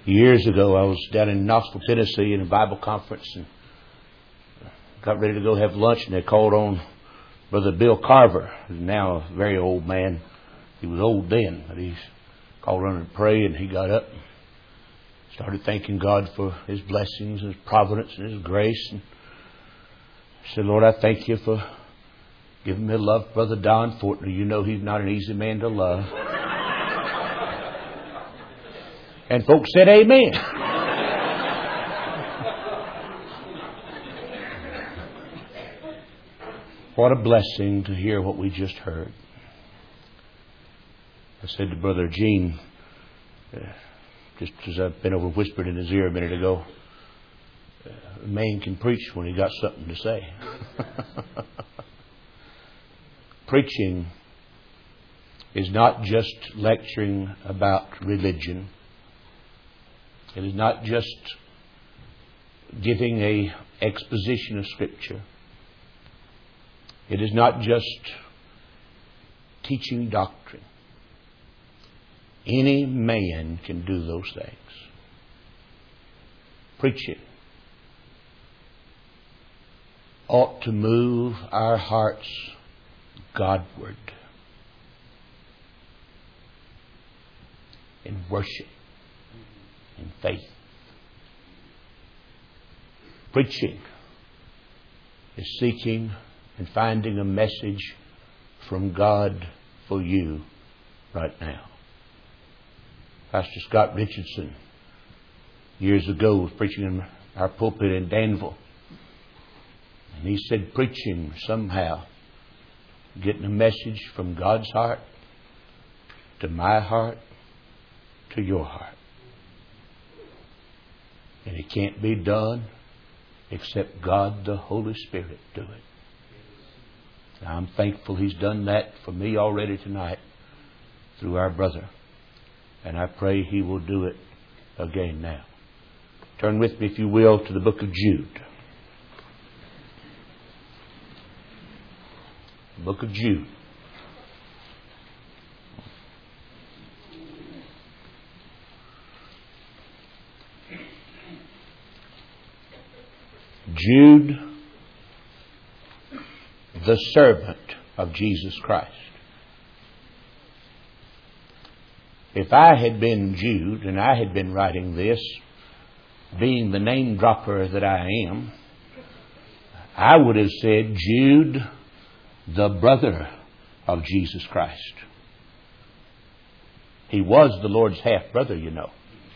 Years ago, I was down in Knoxville, Tennessee in a Bible conference and got ready to go have lunch, and they called on Brother Bill Carver, who's now a very old man. He was old then, but he's called on to pray, and he got up and started thanking God for His blessings and His providence and His grace. And I said, Lord, I thank You for giving me love for Brother Don Fortner. You know he's not an easy man to love. And folks said amen. What a blessing to hear what we just heard. I said to Brother Gene, just as I've been over whispered in his ear a minute ago, a man can preach when he got something to say. Preaching is not just lecturing about religion. It is not just giving a exposition of Scripture. It is not just teaching doctrine. Any man can do those things. Preaching ought to move our hearts Godward in worship, in faith. Preaching is seeking and finding a message from God for you right now. Pastor Scott Richardson years ago was preaching in our pulpit in Danville, and he said preaching somehow getting a message from God's heart to my heart to your heart. And it can't be done except God the Holy Spirit do it. Now, I'm thankful He's done that for me already tonight through our brother. And I pray He will do it again now. Turn with me, if you will, to the book of Jude. The book of Jude. Jude, the servant of Jesus Christ. If I had been Jude and I had been writing this, being the name dropper that I am, I would have said Jude, the brother of Jesus Christ. He was the Lord's half-brother, you know.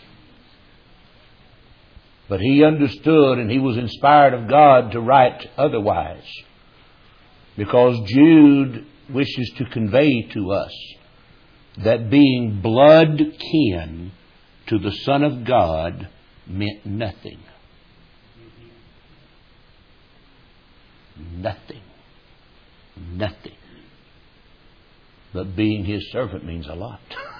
But he understood and he was inspired of God to write otherwise, because Jude wishes to convey to us that being blood kin to the Son of God meant nothing. Nothing. Nothing. But being His servant means a lot.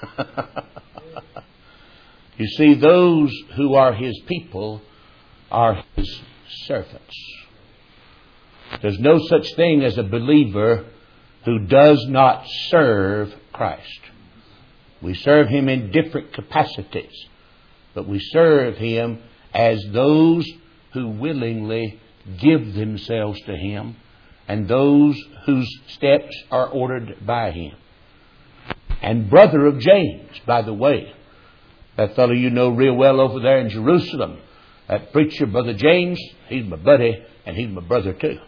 You see, those who are His people are His servants. There's no such thing as a believer who does not serve Christ. We serve Him in different capacities, but we serve Him as those who willingly give themselves to Him and those whose steps are ordered by Him. And brother of James, by the way, that fellow you know real well over there in Jerusalem, that preacher, Brother James, he's my buddy and he's my brother too.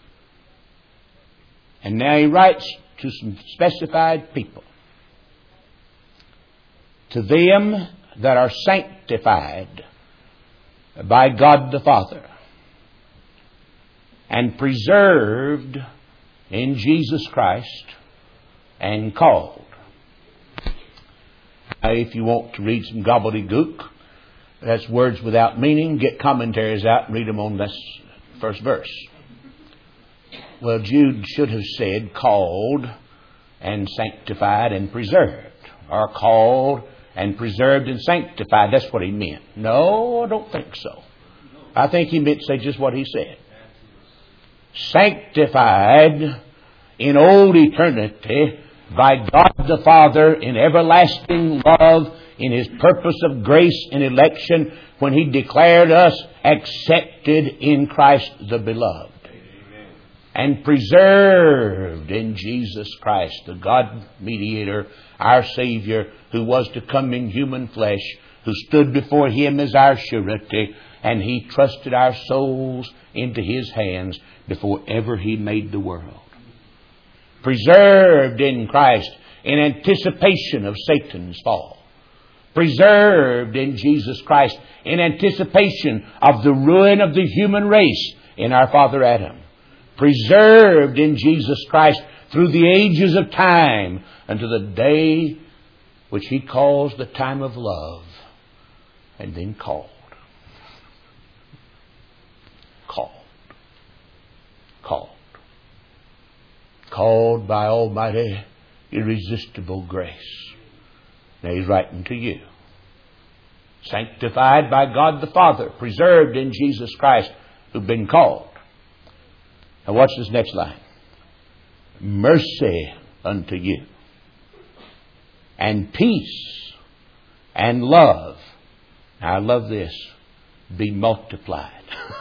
And now he writes to some specified people. To them that are sanctified by God the Father and preserved in Jesus Christ and called. Now, if you want to read some gobbledygook, that's words without meaning, get commentaries out and read them on this first verse. Well, Jude should have said called and sanctified and preserved, or called and preserved and sanctified. That's what he meant. No, I don't think so. I think he meant to say just what he said. Sanctified in old eternity by God the Father in everlasting love in His purpose of grace and election when He declared us accepted in Christ the Beloved. And preserved in Jesus Christ, the God mediator, our Savior, who was to come in human flesh, who stood before Him as our surety, and He trusted our souls into His hands before ever He made the world. Preserved in Christ in anticipation of Satan's fall. Preserved in Jesus Christ in anticipation of the ruin of the human race in our father Adam. Preserved in Jesus Christ through the ages of time unto the day which He calls the time of love, and then called. Called by almighty, irresistible grace. Now He's writing to you. Sanctified by God the Father, preserved in Jesus Christ, who've been called. Now watch this next line. Mercy unto you, and peace, and love. Now I love this. Be multiplied.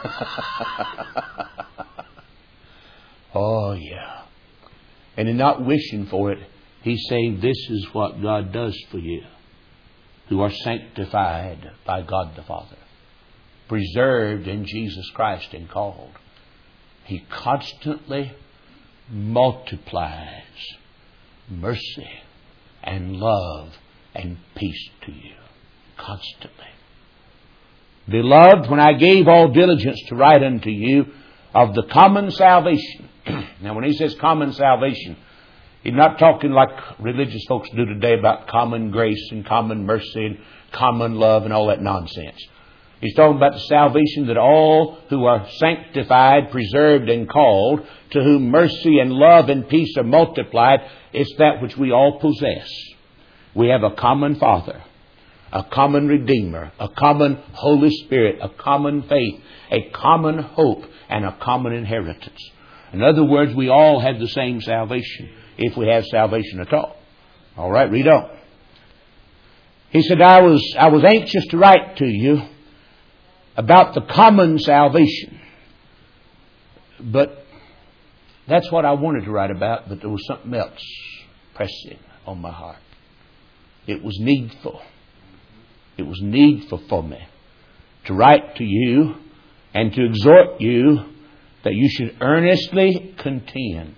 Oh yeah. And in not wishing for it, He's saying this is what God does for you, who are sanctified by God the Father, preserved in Jesus Christ and called. He constantly multiplies mercy and love and peace to you. Constantly. Beloved, when I gave all diligence to write unto you of the common salvation. Now when he says common salvation, he's not talking like religious folks do today about common grace and common mercy and common love and all that nonsense. He's talking about the salvation that all who are sanctified, preserved, and called, to whom mercy and love and peace are multiplied, it's that which we all possess. We have a common Father, a common Redeemer, a common Holy Spirit, a common faith, a common hope, and a common inheritance. In other words, we all have the same salvation, if we have salvation at all. All right, read on. He said, I was anxious to write to you about the common salvation. But that's what I wanted to write about, but there was something else pressing on my heart. It was needful. It was needful for me to write to you and to exhort you that you should earnestly contend,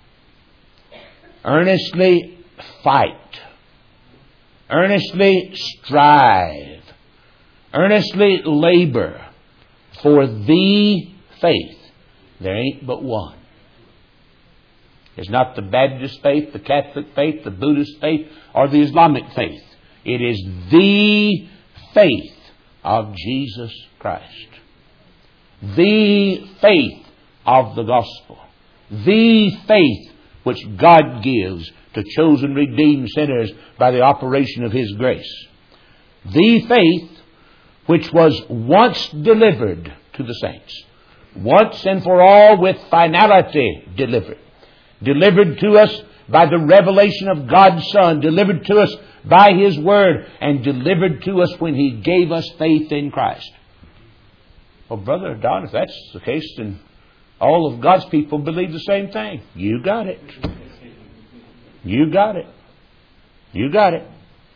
earnestly fight, earnestly strive, earnestly labor for the faith. There ain't but one. It's not the Baptist faith, the Catholic faith, the Buddhist faith, or the Islamic faith. It is the faith of Jesus Christ. The faith of the gospel. The faith which God gives to chosen redeemed sinners by the operation of His grace. The faith which was once delivered to the saints. Once and for all with finality delivered. Delivered to us by the revelation of God's Son. Delivered to us by His Word. And delivered to us when He gave us faith in Christ. Well, Brother Don, if that's the case, then all of God's people believe the same thing. You got it. You got it. You got it.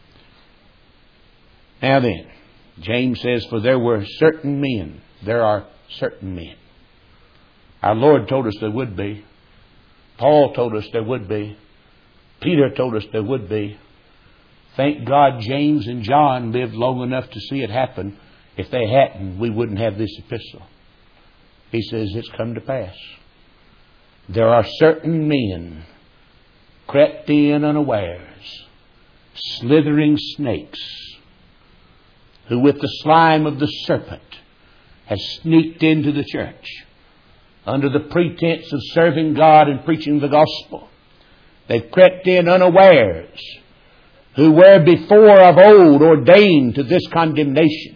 Now then, James says, for there were certain men. There are certain men. Our Lord told us there would be. Paul told us there would be. Peter told us there would be. Thank God James and John lived long enough to see it happen. If they hadn't, we wouldn't have this epistle. He says it's come to pass. There are certain men crept in unawares, slithering snakes, who with the slime of the serpent has sneaked into the church under the pretense of serving God and preaching the gospel. They've crept in unawares, who were before of old ordained to this condemnation.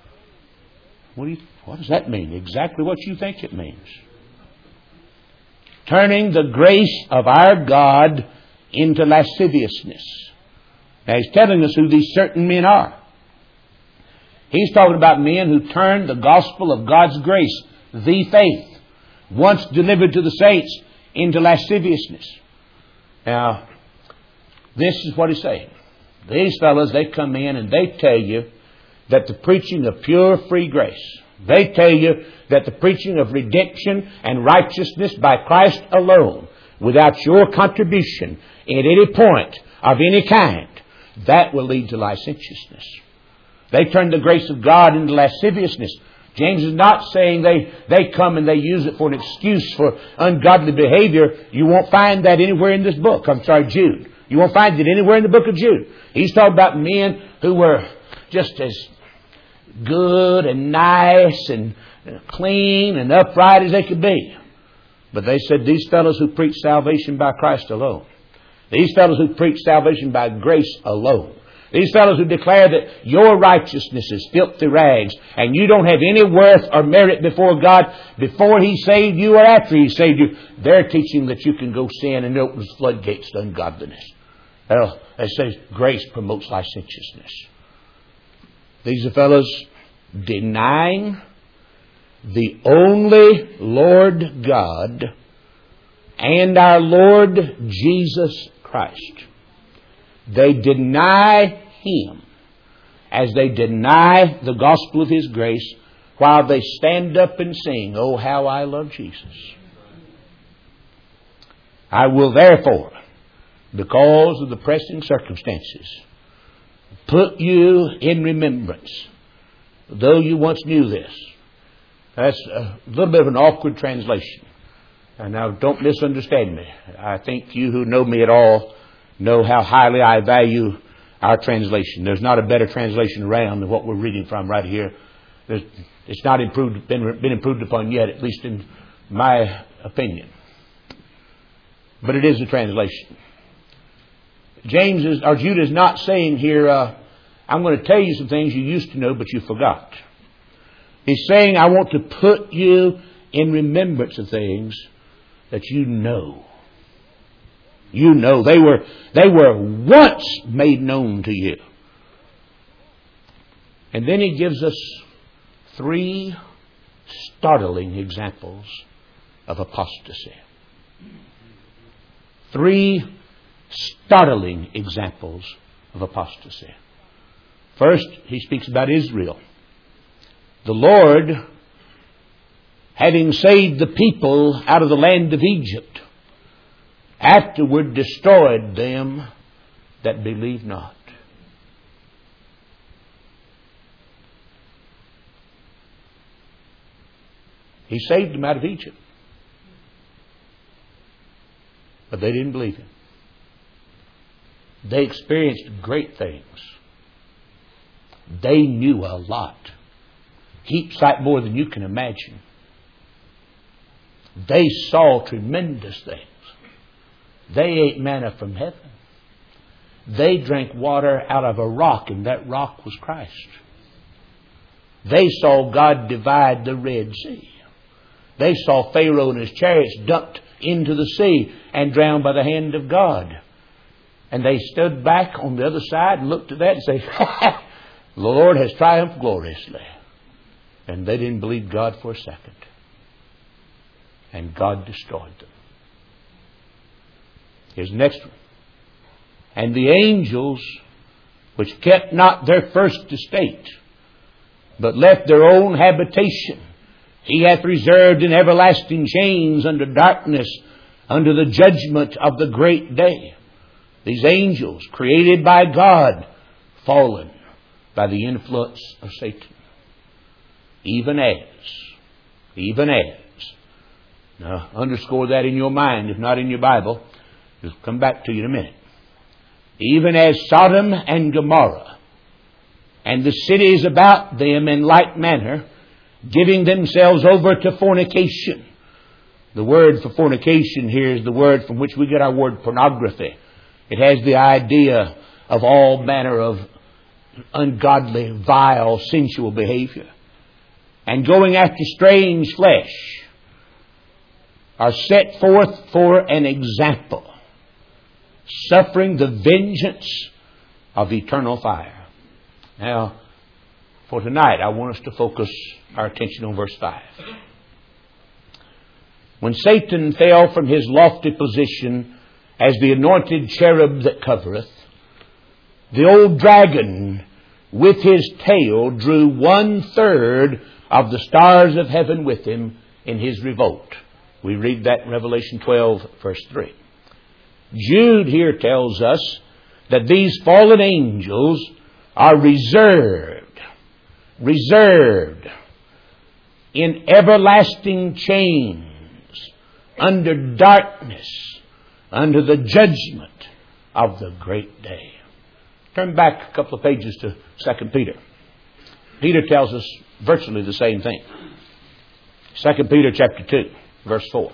What does that mean? Exactly what you think it means. Turning the grace of our God into lasciviousness Now He's telling us who these certain men are. He's talking about men who turned the gospel of God's grace, the faith, once delivered to the saints, into lasciviousness. Now, this is what He's saying. These fellows, they come in and they tell you that the preaching of pure free grace, they tell you that the preaching of redemption and righteousness by Christ alone, without your contribution at any point of any kind, that will lead to licentiousness. They turn the grace of God into lasciviousness. James is not saying they come and they use it for an excuse for ungodly behavior. You won't find that anywhere in this book. Jude. You won't find it anywhere in the book of Jude. He's talking about men who were just as good and nice and clean and upright as they could be. But they said these fellows who preach salvation by Christ alone, these fellows who preach salvation by grace alone, these fellows who declare that your righteousness is filthy rags and you don't have any worth or merit before God before He saved you or after He saved you, they're teaching that you can go sin and it opens floodgates to ungodliness. Well, they say grace promotes licentiousness. These are fellows denying the only Lord God and our Lord Jesus Christ. They deny Him as they deny the gospel of His grace while they stand up and sing, "Oh, how I love Jesus." I will therefore, because of the pressing circumstances, put you in remembrance, though you once knew this. That's a little bit of an awkward translation. And now don't misunderstand me. I think you who know me at all know how highly I value our translation. There's not a better translation around than what we're reading from right here. It's not been improved upon yet, at least in my opinion. But it is a translation. Jude is not saying here, I'm going to tell you some things you used to know but you forgot. He's saying, I want to put you in remembrance of things that you know. You know, they were once made known to you. And then he gives us 3 startling examples of apostasy. 3 startling examples of apostasy. First, he speaks about Israel. The Lord, having saved the people out of the land of Egypt, afterward destroyed them that believe not. He saved them out of Egypt. But they didn't believe Him. They experienced great things. They knew a lot. Heaps like more than you can imagine. They saw tremendous things. They ate manna from heaven. They drank water out of a rock, and that rock was Christ. They saw God divide the Red Sea. They saw Pharaoh and his chariots dumped into the sea and drowned by the hand of God. And they stood back on the other side and looked at that and said, the Lord has triumphed gloriously. And they didn't believe God for a second. And God destroyed them. Here's the next one. And the angels, which kept not their first estate, but left their own habitation, He hath reserved in everlasting chains under darkness, under the judgment of the great day. These angels, created by God, fallen by the influence of Satan. Even as. Now, underscore that in your mind, if not in your Bible. We'll come back to you in a minute. Even as Sodom and Gomorrah, and the cities about them in like manner, giving themselves over to fornication. The word for fornication here is the word from which we get our word pornography. It has the idea of all manner of ungodly, vile, sensual behavior. And going after strange flesh are set forth for an example, suffering the vengeance of eternal fire. Now, for tonight, I want us to focus our attention on verse 5. When Satan fell from his lofty position as the anointed cherub that covereth, the old dragon with his tail drew 1/3 of the stars of heaven with him in his revolt. We read that in Revelation 12, verse 3. Jude here tells us that these fallen angels are reserved in everlasting chains, under darkness, under the judgment of the great day. Turn back a couple of pages to 2 Peter. Peter tells us virtually the same thing. 2 Peter chapter 2, verse 4.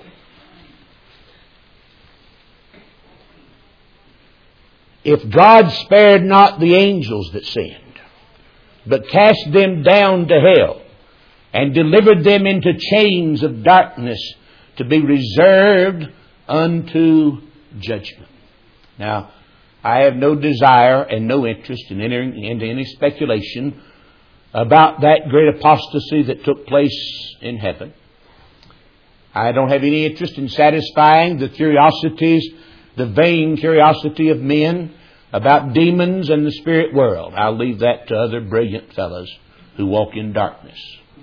If God spared not the angels that sinned, but cast them down to hell, and delivered them into chains of darkness to be reserved unto judgment. Now, I have no desire and no interest in entering into any speculation about that great apostasy that took place in heaven. I don't have any interest in satisfying the curiosities, the vain curiosity of men about demons and the spirit world. I'll leave that to other brilliant fellows who walk in darkness.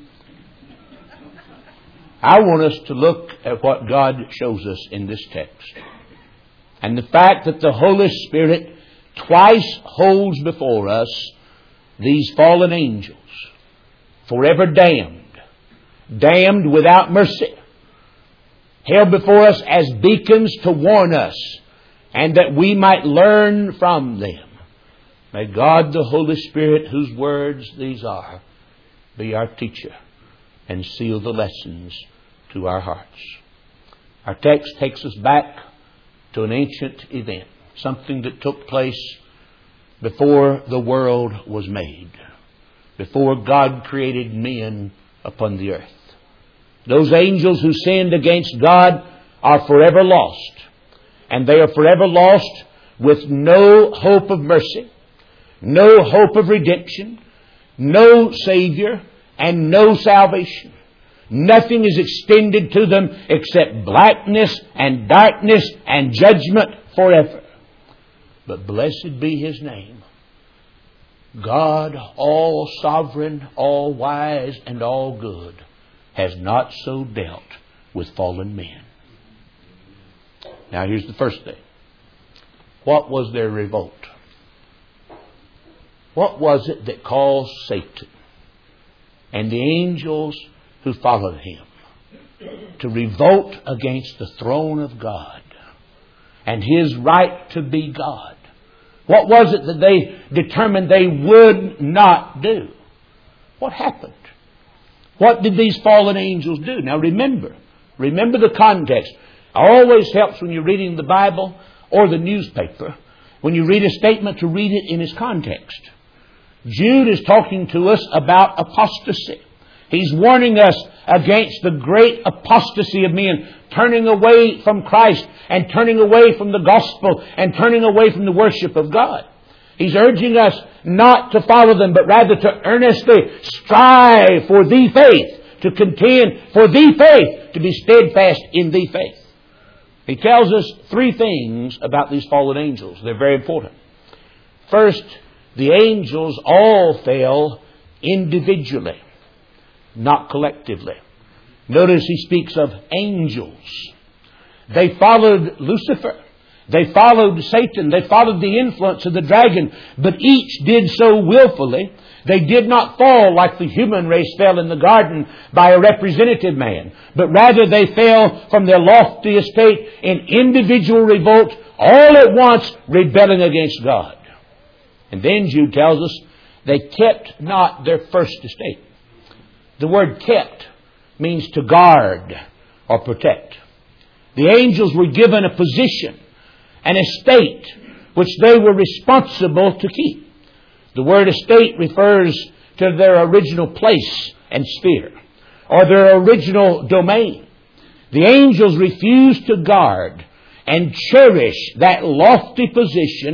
I want us to look at what God shows us in this text. And the fact that the Holy Spirit twice holds before us these fallen angels, forever damned, damned without mercy, held before us as beacons to warn us, and that we might learn from them. May God, the Holy Spirit, whose words these are, be our teacher and seal the lessons to our hearts. Our text takes us back to an ancient event, something that took place before the world was made, before God created men upon the earth. Those angels who sinned against God are forever lost, and they are forever lost with no hope of mercy, no hope of redemption, no Savior, and no salvation. Nothing is extended to them except blackness and darkness and judgment forever. But blessed be His name. God, all sovereign, all wise, and all good, has not so dealt with fallen men. Now here's the first thing. What was their revolt? What was it that caused Satan and the angels who followed him to revolt against the throne of God and His right to be God? What was it that they determined they would not do? What happened? What did these fallen angels do? Now remember the context. It always helps when you're reading the Bible or the newspaper, when you read a statement, to read it in its context. Jude is talking to us about apostasy. He's warning us against the great apostasy of men turning away from Christ and turning away from the gospel and turning away from the worship of God. He's urging us not to follow them, but rather to earnestly strive for the faith, to contend for the faith, to be steadfast in the faith. He tells us three things about these fallen angels. They're very important. First, the angels all fell individually, not collectively. Notice he speaks of angels. They followed Lucifer. They followed Satan. They followed the influence of the dragon. But each did so willfully. They did not fall like the human race fell in the garden by a representative man, but rather they fell from their lofty estate in individual revolt, all at once rebelling against God. And then Jude tells us they kept not their first estate. The word kept means to guard or protect. The angels were given a position, an estate, which they were responsible to keep. The word estate refers to their original place and sphere, or their original domain. The angels refused to guard and cherish that lofty position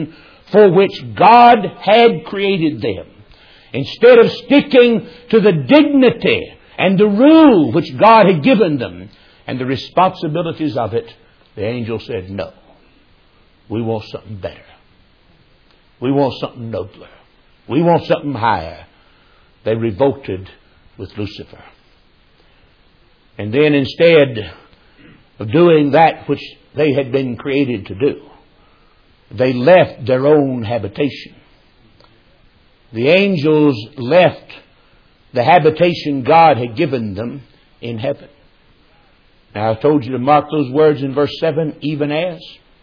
for which God had created them. Instead of sticking to the dignity and the rule which God had given them and the responsibilities of it, the angel said, no, we want something better. We want something nobler. We want something higher. They revolted with Lucifer. And then instead of doing that which they had been created to do, they left their own habitation. The angels left the habitation God had given them in heaven. Now I told you to mark those words in verse 7, even as.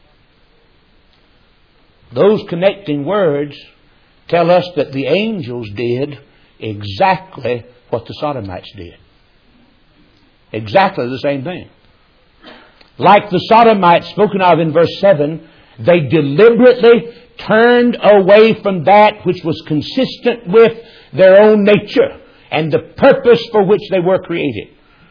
Those connecting words tell us that the angels did exactly what the Sodomites did. Exactly the same thing. Like the Sodomites spoken of in verse 7, they deliberately turned away from that which was consistent with their own nature and the purpose for which they were created.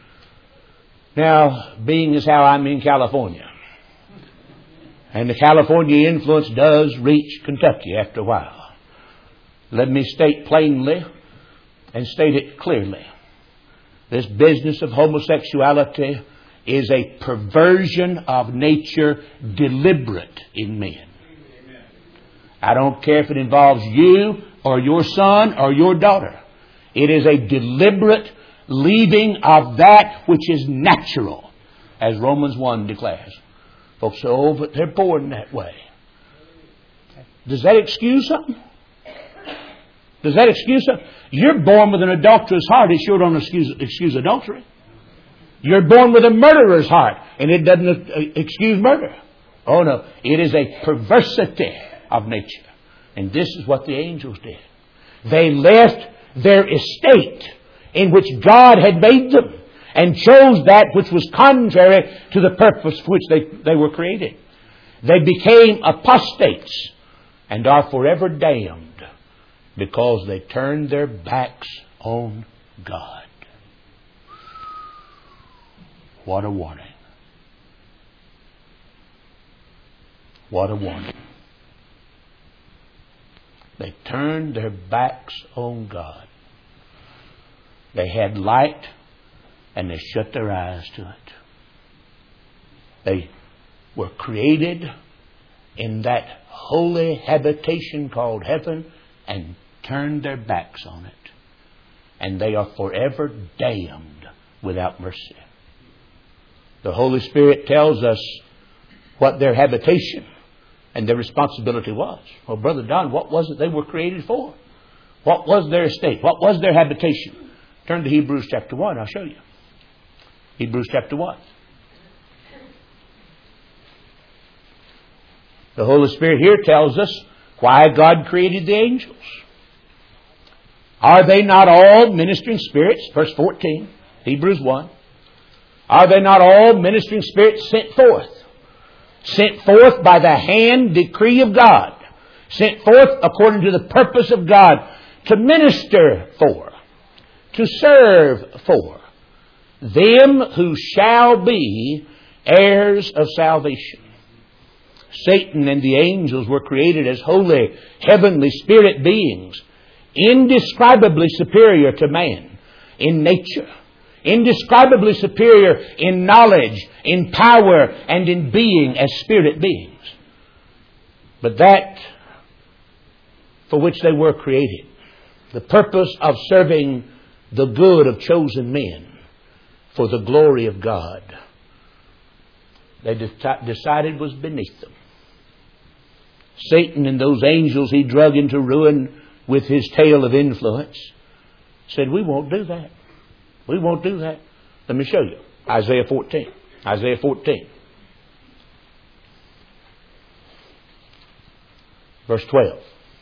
Now, being as how I'm in California, and the California influence does reach Kentucky after a while, let me state plainly and state it clearly. This business of homosexuality is a perversion of nature deliberate in men. I don't care if it involves you or your son or your daughter. It is a deliberate leaving of that which is natural, as Romans 1 declares. Folks say, oh, but they're born that way. Does that excuse something? Does that excuse something? You're born with an adulterous heart. It sure don't excuse adultery. You're born with a murderer's heart, and it doesn't excuse murder. Oh no, it is a perversity of nature. And this is what the angels did. They left their estate in which God had made them and chose that which was contrary to the purpose for which they were created. They became apostates and are forever damned because they turned their backs on God. What a warning. What a warning. They turned their backs on God. They had light and they shut their eyes to it. They were created in that holy habitation called heaven and turned their backs on it. And they are forever damned without mercy. The Holy Spirit tells us what their habitation and their responsibility was. Well, Brother Don, what was it they were created for? What was their estate? What was their habitation? Turn to Hebrews chapter 1. I'll show you. Hebrews chapter 1. The Holy Spirit here tells us why God created the angels. Are they not all ministering spirits? Verse 14, Hebrews 1. Are they not all ministering spirits sent forth? Sent forth by the hand decree of God. Sent forth according to the purpose of God to minister for, to serve for them who shall be heirs of salvation. Satan and the angels were created as holy, heavenly spirit beings, indescribably superior to man in nature, indescribably superior in knowledge, in power, and in being as spirit beings. But that for which they were created, the purpose of serving the good of chosen men for the glory of God, they decided was beneath them. Satan and those angels he drug into ruin with his tale of influence said, we won't do that. We won't do that. Let me show you. Isaiah 14. Isaiah 14. Verse 12.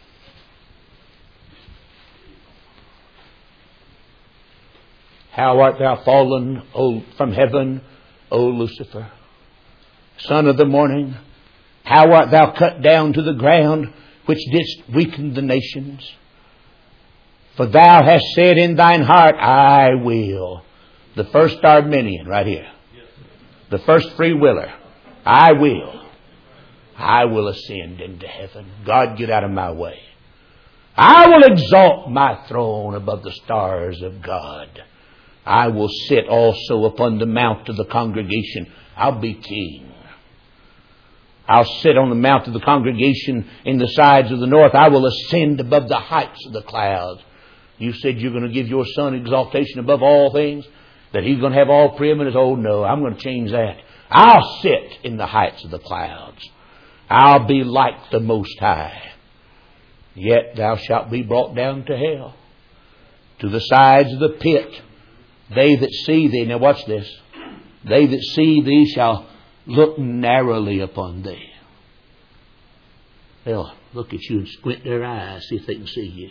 How art thou fallen from heaven, O Lucifer, son of the morning? How art thou cut down to the ground, which didst weaken the nations? For thou hast said in thine heart, I will. The first Arminian right here. The first free willer. I will. I will ascend into heaven. God, get out of my way. I will exalt my throne above the stars of God. I will sit also upon the mount of the congregation. I'll be king. I'll sit on the mount of the congregation in the sides of the north. I will ascend above the heights of the clouds. You said you're going to give your Son exaltation above all things, that He's going to have all preeminence. Oh no, I'm going to change that. I'll sit in the heights of the clouds. I'll be like the Most High. Yet thou shalt be brought down to hell, to the sides of the pit. They that see thee, now watch this, they that see thee shall look narrowly upon thee. They'll look at you and squint their eyes, see if they can see you.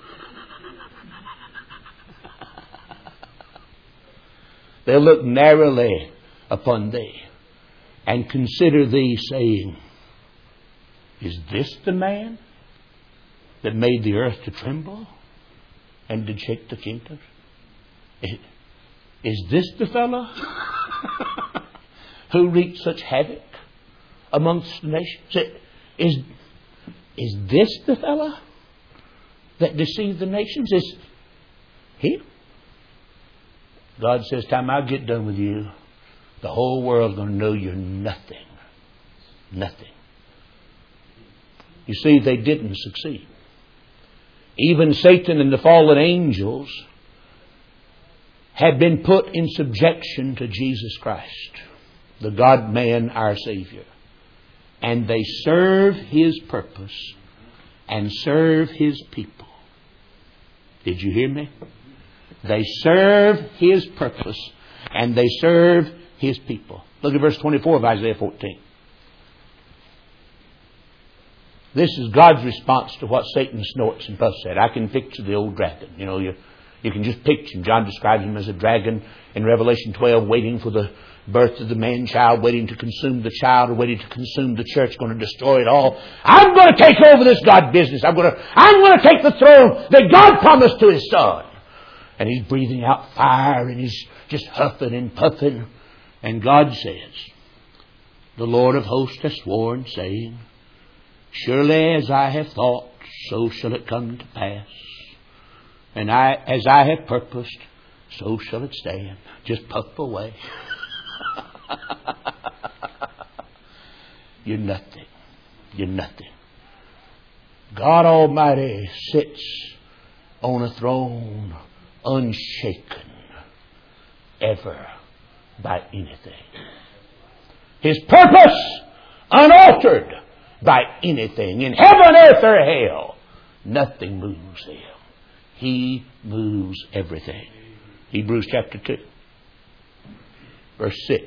They'll look narrowly upon thee and consider thee, saying, is this the man that made the earth to tremble and did shake the kingdoms? Is this the fellow who wreaked such havoc amongst the nations? Is this the fellow that deceived the nations? Is he? God says, time I get done with you, the whole world's going to know you're nothing. Nothing. You see, they didn't succeed. Even Satan and the fallen angels had been put in subjection to Jesus Christ, the God-man, our Savior. And they serve His purpose and serve His people. Did you hear me? They serve His purpose and they serve His people. Look at verse 24 of Isaiah 14. This is God's response to what Satan snorts and puffs at. I can picture the old dragon. You know, you can just picture him. John describes him as a dragon in Revelation 12, waiting for the birth of the man-child, waiting to consume the child, or waiting to consume the church, going to destroy it all. I'm going to take over this God business. I'm going to take the throne that God promised to His Son. And he's breathing out fire and he's just huffing and puffing. And God says, the Lord of hosts has sworn, saying, surely as I have thought, so shall it come to pass. And as I have purposed, so shall it stand. Just puff away. You're nothing. You're nothing. God Almighty sits on a throne unshaken ever by anything. His purpose unaltered by anything. In heaven, earth, or hell, nothing moves Him. He moves everything. Hebrews chapter 2, verse 6.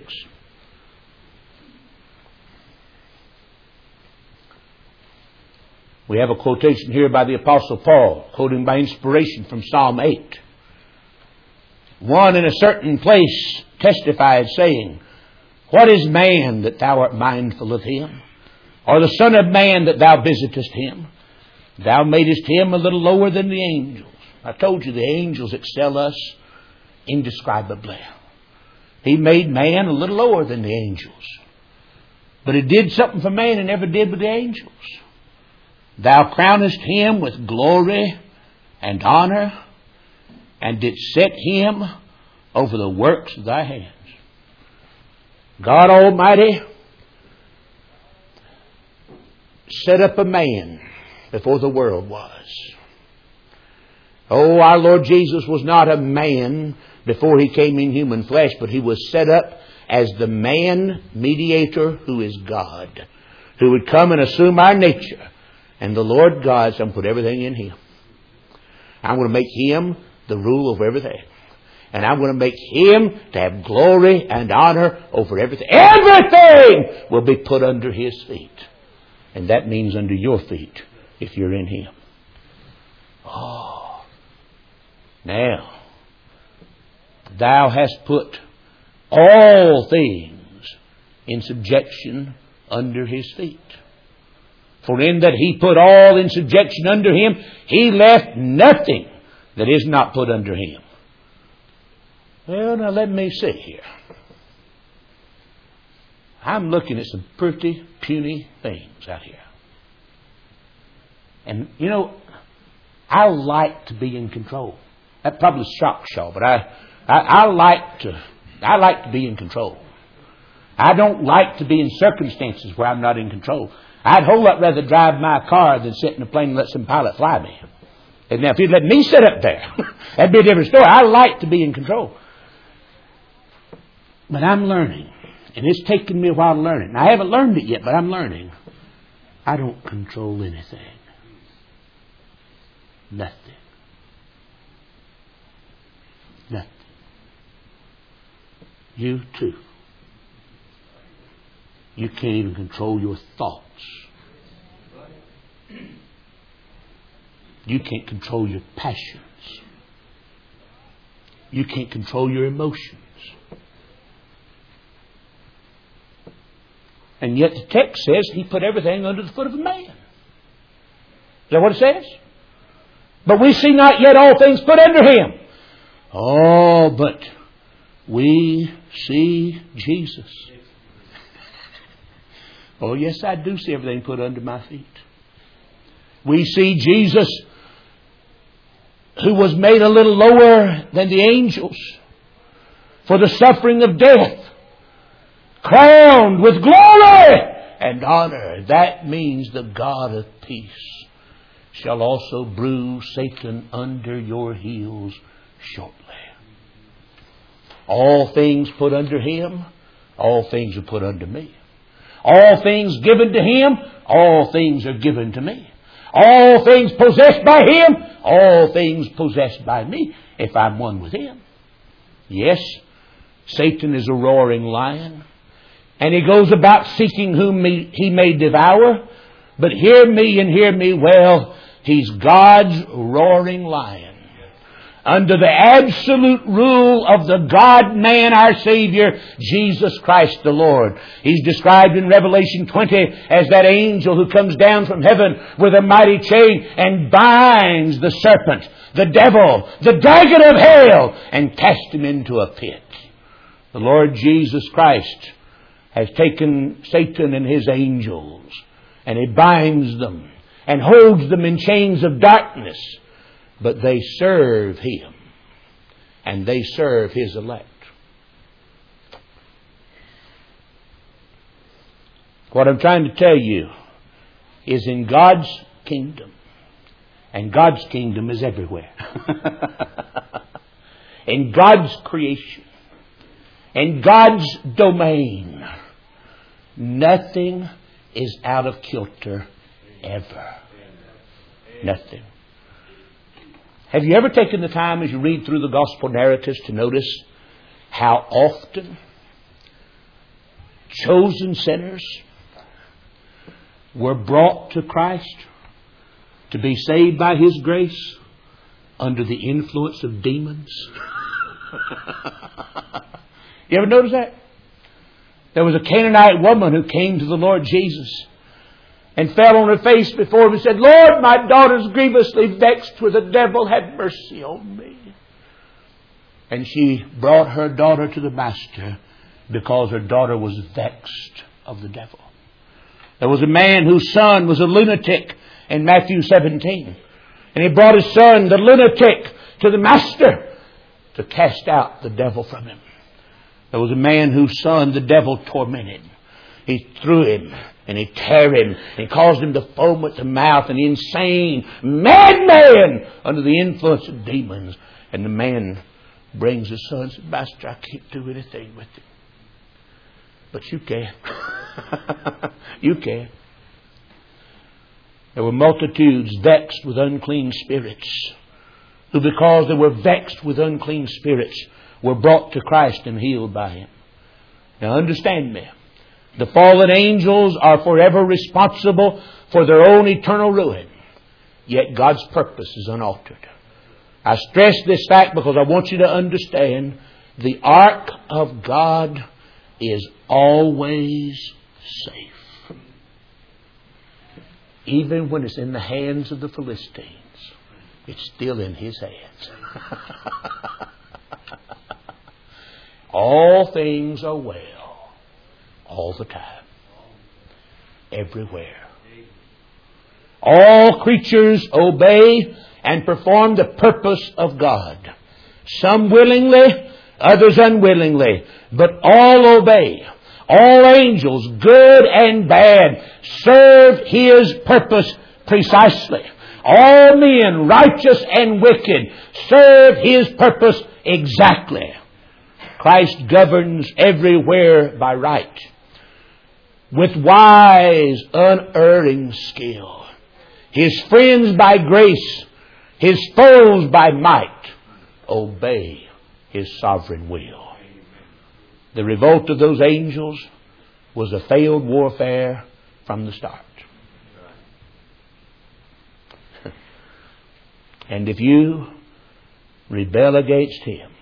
We have a quotation here by the Apostle Paul, quoting by inspiration from Psalm 8. One in a certain place testified, saying, what is man that thou art mindful of him? Or the son of man that thou visitest him? Thou madest him a little lower than the angels. I told you the angels excel us indescribably. He made man a little lower than the angels. But He did something for man He never did with the angels. Thou crownest him with glory and honor, and didst set him over the works of thy hands. God Almighty set up a man before the world was. Oh, our Lord Jesus was not a man before He came in human flesh, but He was set up as the man mediator who is God, who would come and assume our nature. And the Lord God said, I'm going to put everything in Him. I'm going to make Him the rule over everything. And I'm going to make Him to have glory and honor over everything. Everything will be put under His feet. And that means under your feet if you're in Him. Oh. Now, thou hast put all things in subjection under His feet. For in that He put all in subjection under Him, He left nothing that is not put under Him. Well, now let me see here. I'm looking at some pretty puny things out here. And, you know, I like to be in control. That probably shocks y'all, but I like to be in control. I don't like to be in circumstances where I'm not in control. I'd a whole lot rather drive my car than sit in a plane and let some pilot fly me. And now if you'd let me sit up there, that'd be a different story. I like to be in control. But I'm learning. And it's taken me a while to learn it. And I haven't learned it yet, but I'm learning. I don't control anything. Nothing. Nothing. You too. You can't even control your thoughts. You can't control your passions. You can't control your emotions. And yet the text says He put everything under the foot of a man. Is that what it says? But we see not yet all things put under Him. Oh, but we see Jesus. Oh, yes, I do see everything put under my feet. We see Jesus, who was made a little lower than the angels for the suffering of death, crowned with glory and honor. That means the God of peace shall also bruise Satan under your heels shortly. All things put under Him, all things are put under me. All things given to Him, all things are given to me. All things possessed by Him, all things possessed by me, if I'm one with Him. Yes, Satan is a roaring lion, and he goes about seeking whom he may devour. But hear me well, he's God's roaring lion. Under the absolute rule of the God-man, our Savior, Jesus Christ the Lord. He's described in Revelation 20 as that angel who comes down from heaven with a mighty chain and binds the serpent, the devil, the dragon of hell, and casts him into a pit. The Lord Jesus Christ has taken Satan and his angels, and He binds them and holds them in chains of darkness. But they serve Him, and they serve His elect. What I'm trying to tell you is in God's kingdom, and God's kingdom is everywhere. In God's creation, in God's domain, nothing is out of kilter ever. Nothing. Have you ever taken the time as you read through the gospel narratives to notice how often chosen sinners were brought to Christ to be saved by His grace under the influence of demons? You ever notice that? There was a Canaanite woman who came to the Lord Jesus and fell on her face before Him and said, "Lord, my daughter's grievously vexed with the devil. Have mercy on me." And she brought her daughter to the Master because her daughter was vexed of the devil. There was a man whose son was a lunatic in Matthew 17. And he brought his son, the lunatic, to the Master to cast out the devil from him. There was a man whose son the devil tormented. He threw him and he tear him and he caused him to foam at the mouth, an insane madman under the influence of demons. And the man brings his son and says, "Master, I can't do anything with him." "But you can." You can. There were multitudes vexed with unclean spirits, who because they were vexed with unclean spirits were brought to Christ and healed by Him. Now understand me. The fallen angels are forever responsible for their own eternal ruin. Yet God's purpose is unaltered. I stress this fact because I want you to understand the ark of God is always safe. Even when it's in the hands of the Philistines, it's still in His hands. All things are well. All all the time. Everywhere. All creatures obey and perform the purpose of God. Some willingly, others unwillingly, but all obey. All angels, good and bad, serve His purpose precisely. All men, righteous and wicked, serve His purpose exactly. Christ governs everywhere by right, with wise, unerring skill. His friends by grace, His foes by might, obey His sovereign will. The revolt of those angels was a failed warfare from the start. And if you rebel against Him,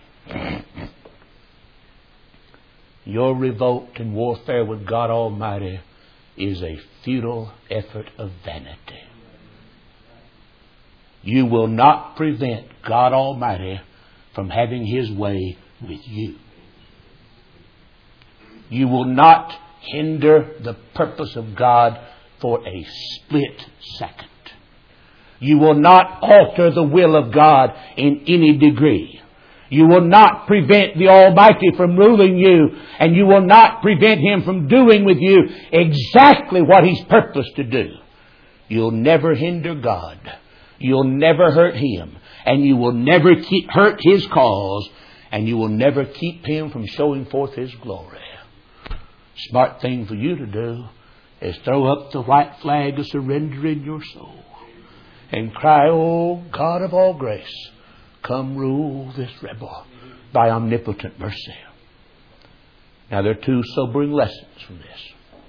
your revolt and warfare with God Almighty is a futile effort of vanity. You will not prevent God Almighty from having His way with you. You will not hinder the purpose of God for a split second. You will not alter the will of God in any degree. You will not prevent the Almighty from ruling you, and you will not prevent Him from doing with you exactly what He's purposed to do. You'll never hinder God. You'll never hurt Him, and you will never hurt His cause, and you will never keep Him from showing forth His glory. Smart thing for you to do is throw up the white flag of surrender in your soul and cry, "Oh, God of all grace, come rule this rebel by omnipotent mercy." Now, there are two sobering lessons from this.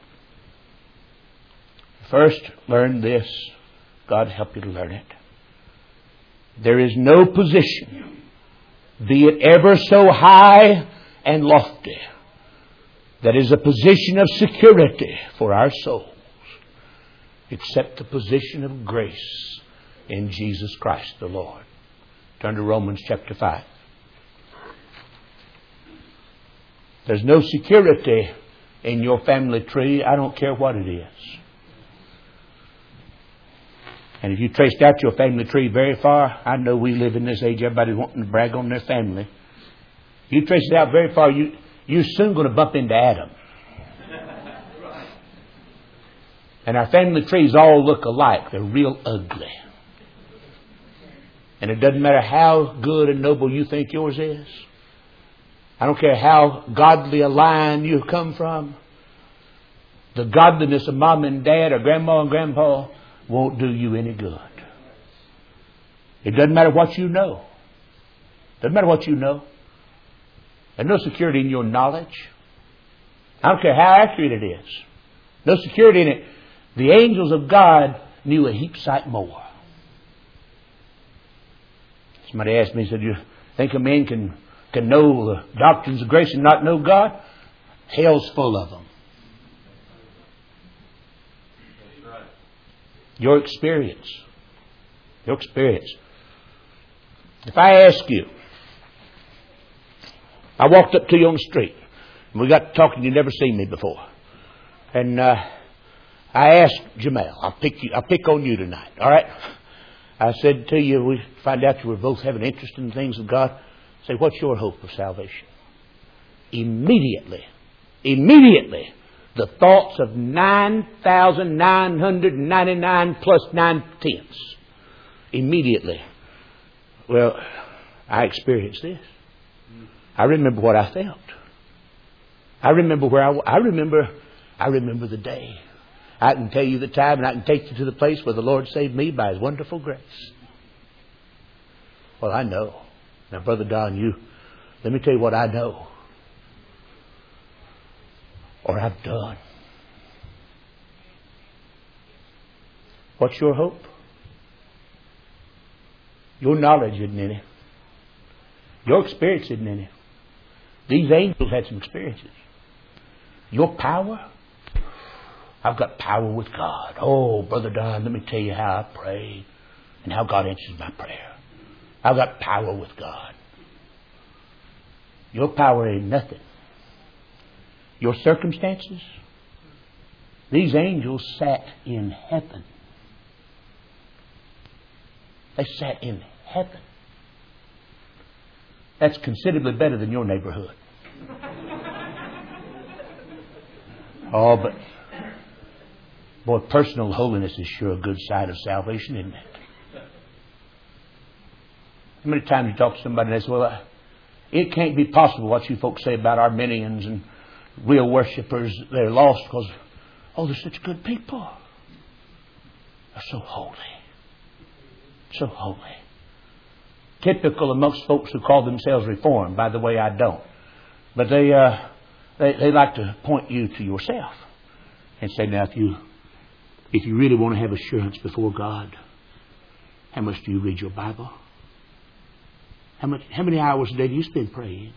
First, learn this. God help you to learn it. There is no position, be it ever so high and lofty, that is a position of security for our souls, except the position of grace in Jesus Christ the Lord. Turn to Romans chapter 5. There's no security in your family tree. I don't care what it is. And if you traced out your family tree very far, I know we live in this age, everybody's wanting to brag on their family. You trace it out very far, you're soon going to bump into Adam. And our family trees all look alike. They're real ugly. And it doesn't matter how good and noble you think yours is. I don't care how godly a line you come from. The godliness of mom and dad or grandma and grandpa won't do you any good. It doesn't matter what you know. Doesn't matter what you know. There's no security in your knowledge. I don't care how accurate it is. No security in it. The angels of God knew a heap sight more. Somebody asked me, said, "You think a man can know the doctrines of grace and not know God?" Hell's full of them. Your experience. If I ask you, I walked up to you on the street, and we got to talking, you'd never seen me before. And I asked Jamel, I'll pick on you tonight, all right? I said to you, we find out you were both having interest in the things of God. Say, what's your hope of salvation? Immediately, the thoughts of 9,999 plus 9/10. Immediately. Well, I experienced this. I remember what I felt. I remember where I remember the day. I can tell you the time, and I can take you to the place where the Lord saved me by His wonderful grace. Well, I know. Now, Brother Don, let me tell you what I know. Or I've done. What's your hope? Your knowledge isn't in it. Your experience isn't in it. These angels had some experiences. Your power? I've got power with God. Oh, Brother Don, let me tell you how I pray and how God answers my prayer. I've got power with God. Your power ain't nothing. Your circumstances, These angels sat in heaven. They sat in heaven. That's considerably better than your neighborhood. Oh, but boy, personal holiness is sure a good side of salvation, isn't it? How many times you talk to somebody and they say, well, it can't be possible what you folks say about Arminians and real worshipers. They're lost because, they're such good people. They're so holy. So holy. Typical amongst folks who call themselves Reformed. By the way, I don't. But they like to point you to yourself and say, now, if you really want to have assurance before God, how much do you read your Bible? How many hours a day do you spend praying?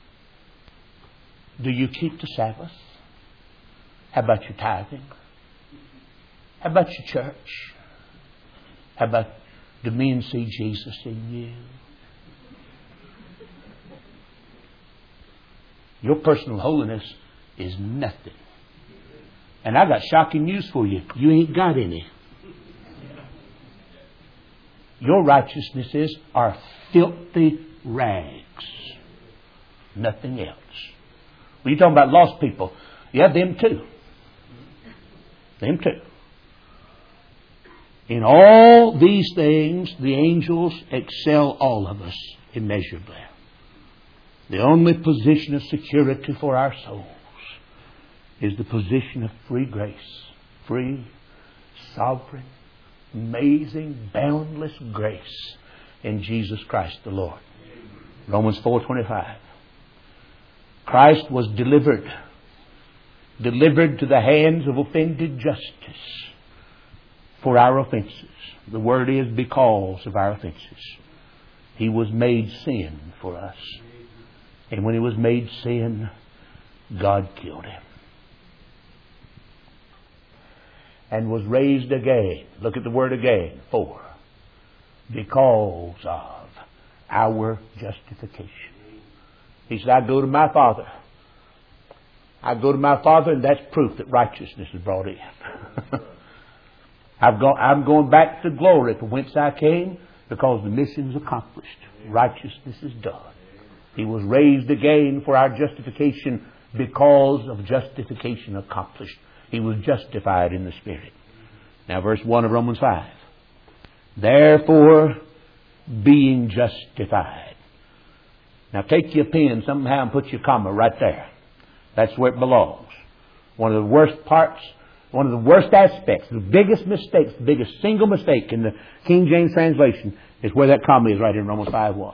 Do you keep the Sabbath? How about your tithing? How about your church? How about, do men see Jesus in you? Your personal holiness is nothing. And I got shocking news for you. You ain't got any. Your righteousnesses are filthy rags. Nothing else. When you're talking about lost people, yeah, them too. Them too. In all these things, the angels excel all of us immeasurably. The only position of security for our souls is the position of free grace. Free, sovereign, amazing, boundless grace in Jesus Christ the Lord. Romans 4:25. Christ was delivered to the hands of offended justice for our offenses. The word is because of our offenses. He was made sin for us. And when He was made sin, God killed Him. And was raised again. Look at the word again. For. Because of our justification. He said, I go to my Father. I go to my Father, and that's proof that righteousness is brought in. I'm going back to glory from whence I came, because the mission is accomplished. Righteousness is done. He was raised again for our justification because of justification accomplished. He was justified in the Spirit. Now verse 1 of Romans 5. Therefore, being justified. Now take your pen somehow and put your comma right there. That's where it belongs. One of the worst parts, one of the worst aspects, the biggest mistakes, the biggest single mistake in the King James translation is where that comma is right in Romans 5:1.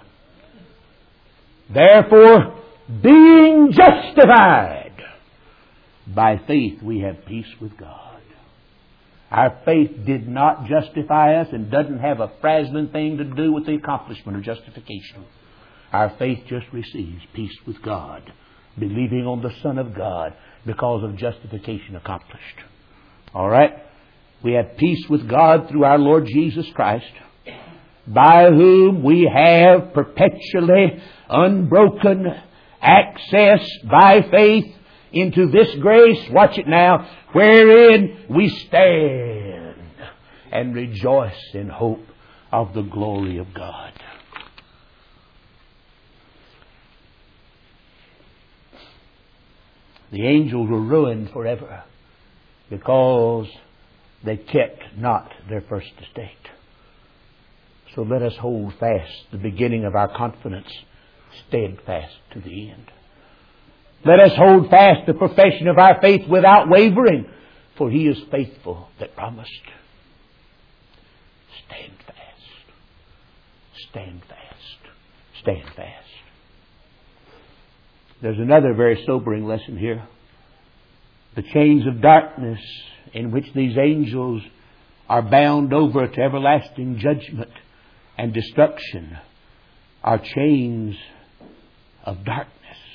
Therefore, being justified by faith, we have peace with God. Our faith did not justify us and doesn't have a frazzling thing to do with the accomplishment of justification. Our faith just receives peace with God, believing on the Son of God because of justification accomplished. All right? We have peace with God through our Lord Jesus Christ, by whom we have perpetually unbroken access by faith into this grace, watch it now, wherein we stand and rejoice in hope of the glory of God. The angels were ruined forever because they kept not their first estate. So let us hold fast the beginning of our confidence, steadfast to the end. Let us hold fast the profession of our faith without wavering, for He is faithful that promised. Stand fast. Stand fast. Stand fast. There's another very sobering lesson here. The chains of darkness in which these angels are bound over to everlasting judgment and destruction are chains of darkness.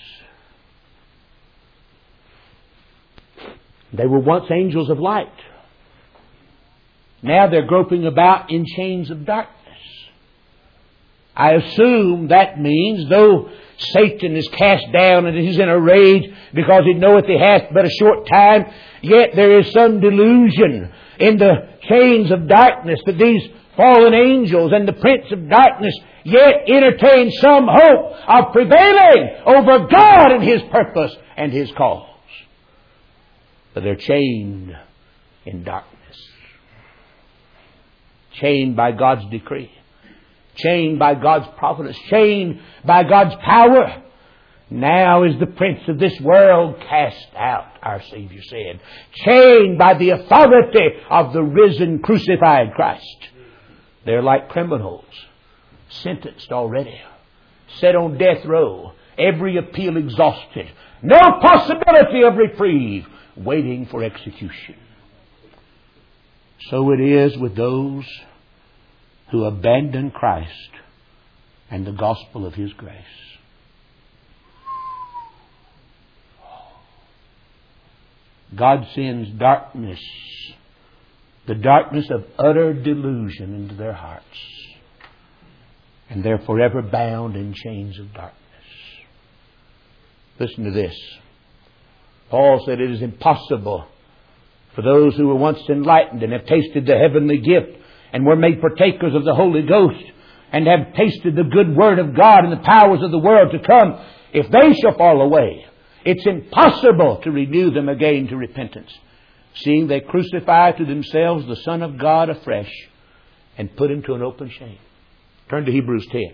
They were once angels of light. Now they're groping about in chains of darkness. I assume that means, though Satan is cast down and he's in a rage because he knoweth he hath but a short time, yet there is some delusion in the chains of darkness that these fallen angels and the prince of darkness yet entertain some hope of prevailing over God and His purpose and His cause. But they're chained in darkness. Chained by God's decree. Chained by God's providence. Chained by God's power. Now is the prince of this world cast out, our Savior said. Chained by the authority of the risen, crucified Christ. They're like criminals. Sentenced already. Set on death row. Every appeal exhausted. No possibility of reprieve. Waiting for execution. So it is with those who abandon Christ and the gospel of His grace. God sends darkness, the darkness of utter delusion into their hearts. And they're forever bound in chains of darkness. Listen to this. Paul said it is impossible for those who were once enlightened and have tasted the heavenly gift and were made partakers of the Holy Ghost and have tasted the good word of God and the powers of the world to come, if they shall fall away, it's impossible to renew them again to repentance, seeing they crucify to themselves the Son of God afresh and put Him to an open shame. Turn to Hebrews 10.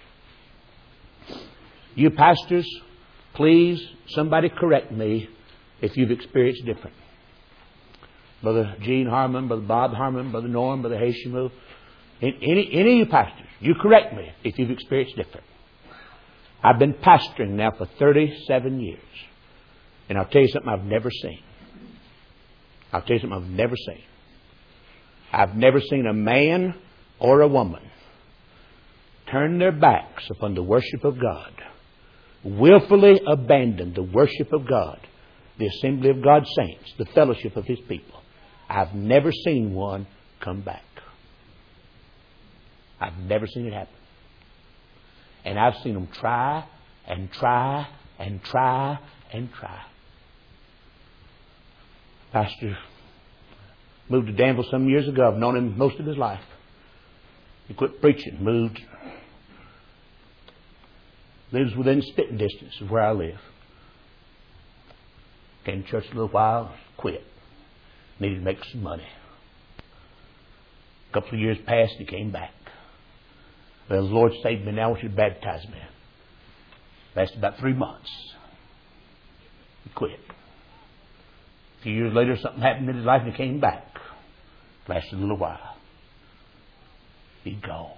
You pastors, please, somebody correct me if you've experienced different. Brother Gene Harmon, Brother Bob Harmon, Brother Norm, Brother Hashimu, any of you pastors, you correct me if you've experienced different. I've been pastoring now for 37 years. And I'll tell you something I've never seen. I'll tell you something I've never seen. I've never seen a man or a woman turn their backs upon the worship of God, willfully abandon the worship of God, the assembly of God's saints, the fellowship of His people. I've never seen one come back. I've never seen it happen. And I've seen them try and try and try and try. Pastor moved to Danville some years ago. I've known him most of his life. He quit preaching, moved. Lives within spitting distance of where I live. Came to church a little while, quit. Needed to make some money. A couple of years passed and he came back. Well, the Lord saved me. Now I want you to baptize me. Lasted about 3 months. He quit. A few years later, something happened in his life and he came back. Lasted a little while. He'd gone.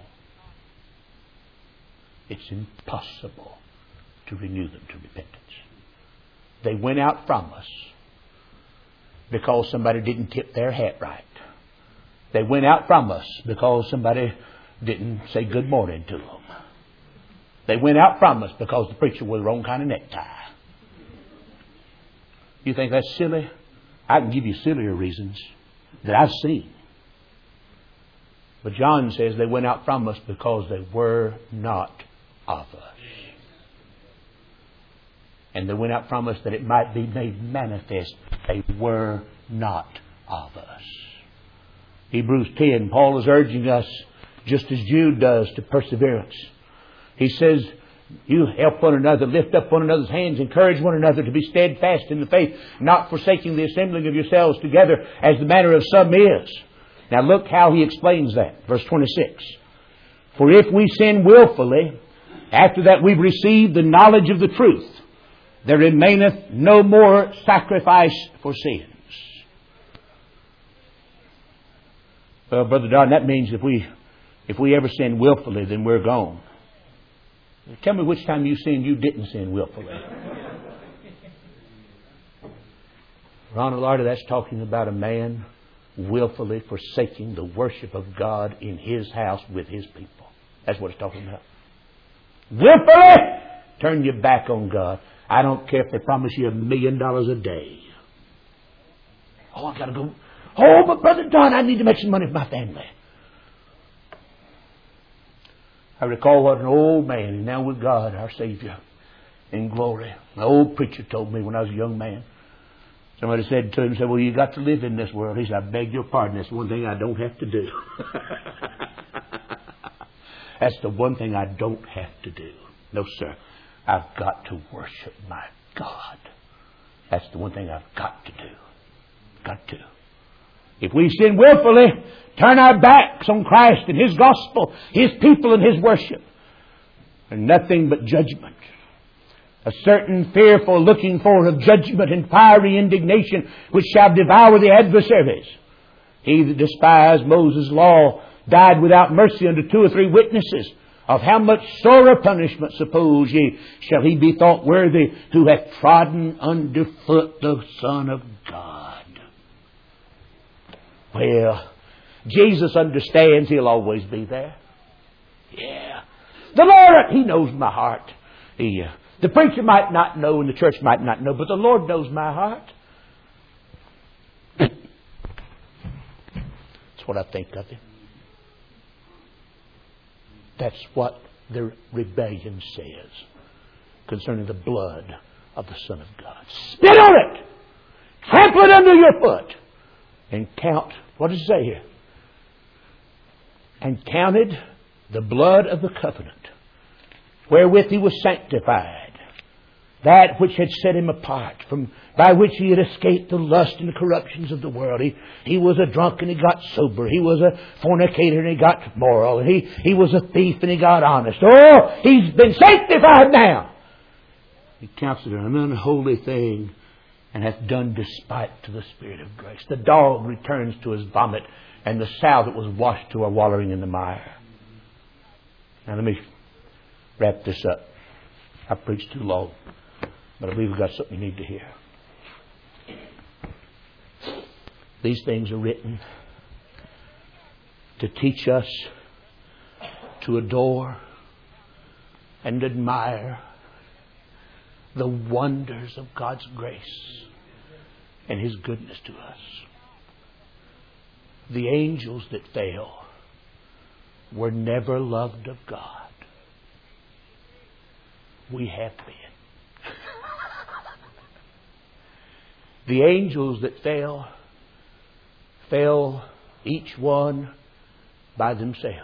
It's impossible to renew them to repentance. They went out from us because somebody didn't tip their hat right. They went out from us because somebody didn't say good morning to them. They went out from us because the preacher wore the wrong kind of necktie. You think that's silly? I can give you sillier reasons that I've seen. But John says they went out from us because they were not of us. And they went out from us that it might be made manifest they were not of us. Hebrews 10, Paul is urging us, just as Jude does, to perseverance. He says, you help one another, lift up one another's hands, encourage one another to be steadfast in the faith, not forsaking the assembling of yourselves together as the manner of some is. Now look how he explains that. Verse 26. For if we sin willfully, after that we've received the knowledge of the truth, there remaineth no more sacrifice for sins. Well, Brother Don, that means if we ever sin willfully, then we're gone. Tell me which time you sinned you didn't sin willfully. Ronald Arter, that's talking about a man willfully forsaking the worship of God in his house with his people. That's what it's talking about. Willfully turn your back on God. I don't care if they promise you $1 million a day. Oh, I got to go. Oh, but Brother Don, I need to make some money for my family. I recall what an old man is now with God, our Savior, in glory. An old preacher told me when I was a young man. Somebody said to him, well, you got to live in this world. He said, I beg your pardon. That's one thing I don't have to do. That's the one thing I don't have to do. No, sir. I've got to worship my God. That's the one thing I've got to do. Got to. If we sin willfully, turn our backs on Christ and His gospel, His people and His worship, and nothing but judgment. A certain fearful looking for of judgment and fiery indignation which shall devour the adversaries. He that despised Moses' law died without mercy unto 2 or 3 witnesses. Of how much sorer punishment, suppose ye, shall he be thought worthy who hath trodden under foot the Son of God? Well, Jesus understands He'll always be there. Yeah. The Lord, He knows my heart. The preacher might not know and the church might not know, but the Lord knows my heart. That's what I think of Him. That's what the rebellion says concerning the blood of the Son of God. Spit on it! Trample it under your foot! And count, what does it say here? And counted the blood of the covenant, wherewith He was sanctified, that which had set Him apart, by which He had escaped the lust and the corruptions of the world. He was a drunk and he got sober. He was a fornicator and he got moral. And he was a thief and he got honest. Oh, He's been sanctified now. He counts it an unholy thing and hath done despite to the Spirit of grace. The dog returns to his vomit, and the sow that was washed to her wallowing in the mire. Now let me wrap this up. I preached too long, but I believe we've got something you need to hear. These things are written to teach us to adore and admire the wonders of God's grace and His goodness to us. The angels that fell were never loved of God. We have been. The angels that fell each one by themselves.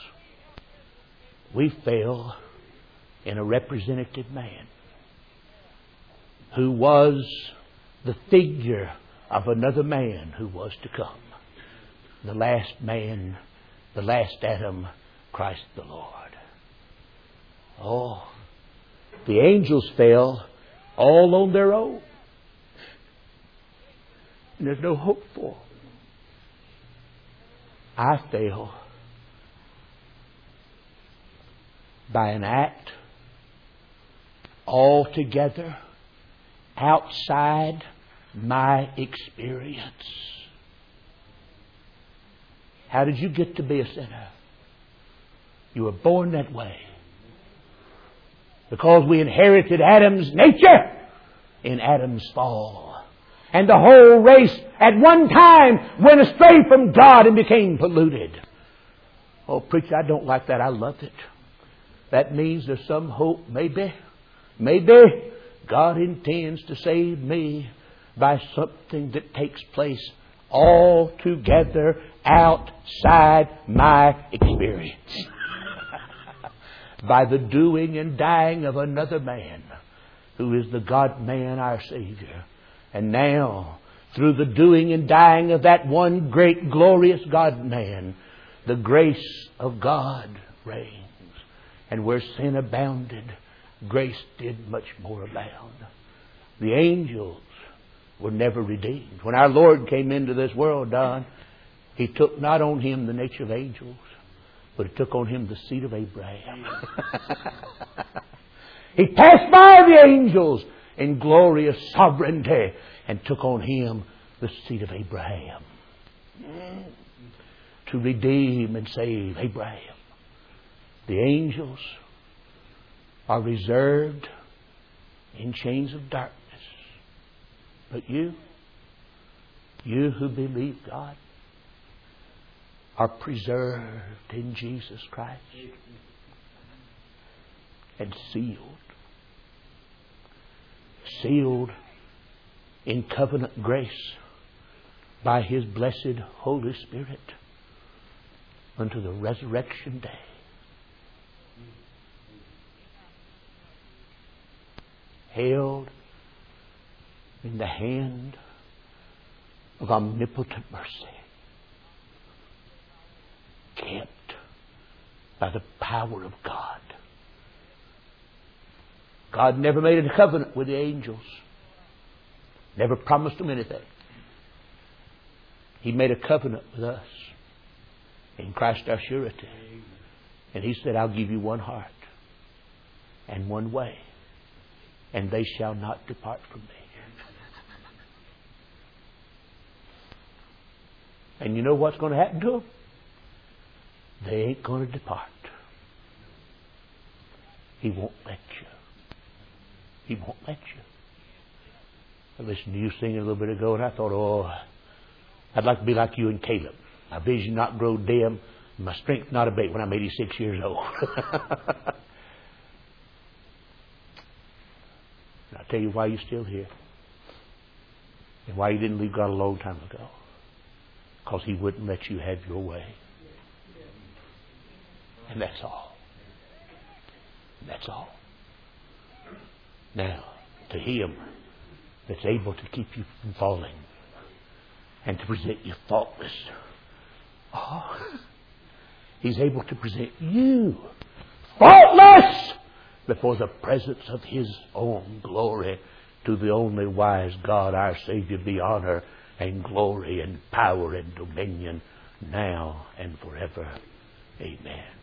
We fell in a representative man who was the figure of another man who was to come. The last man, the last Adam, Christ the Lord. Oh, the angels fell all on their own. And there's no hope for them. I fell by an act altogether outside my experience. How did you get to be a sinner? You were born that way. Because we inherited Adam's nature in Adam's fall. And the whole race at one time went astray from God and became polluted. Oh, preacher, I don't like that. I love it. That means there's some hope. Maybe God intends to save me by something that takes place altogether outside my experience. By the doing and dying of another man who is the God-man, our Savior. And now, through the doing and dying of that one great glorious God-man, the grace of God reigns. And where sin abounded, grace did much more abound. The angels were never redeemed. When our Lord came into this world, Don, He took not on Him the nature of angels, but He took on Him the seed of Abraham. He passed by the angels in glorious sovereignty and took on Him the seed of Abraham to redeem and save Abraham. The angels are reserved in chains of darkness. But you who believe God, are preserved in Jesus Christ. and sealed. Sealed in covenant grace by His blessed Holy Spirit unto the resurrection day. Held in the hand of omnipotent mercy. Kept by the power of God. God never made a covenant with the angels. Never promised them anything. He made a covenant with us in Christ our surety. And He said, I'll give you one heart and one way, and they shall not depart from me. And you know what's going to happen to them? They ain't going to depart. He won't let you. He won't let you. I listened to you sing a little bit ago, and I thought, oh, I'd like to be like you and Caleb. My vision not grow dim, and my strength not abate when I'm 86 years old. And I'll tell you why you're still here. And why you didn't leave God a long time ago. Because He wouldn't let you have your way. And that's all. And that's all. Now, to Him that's able to keep you from falling and to present you faultless. Oh, He's able to present you faultless before the presence of His own glory. To the only wise God, our Savior, be honor and glory and power and dominion now and forever. Amen.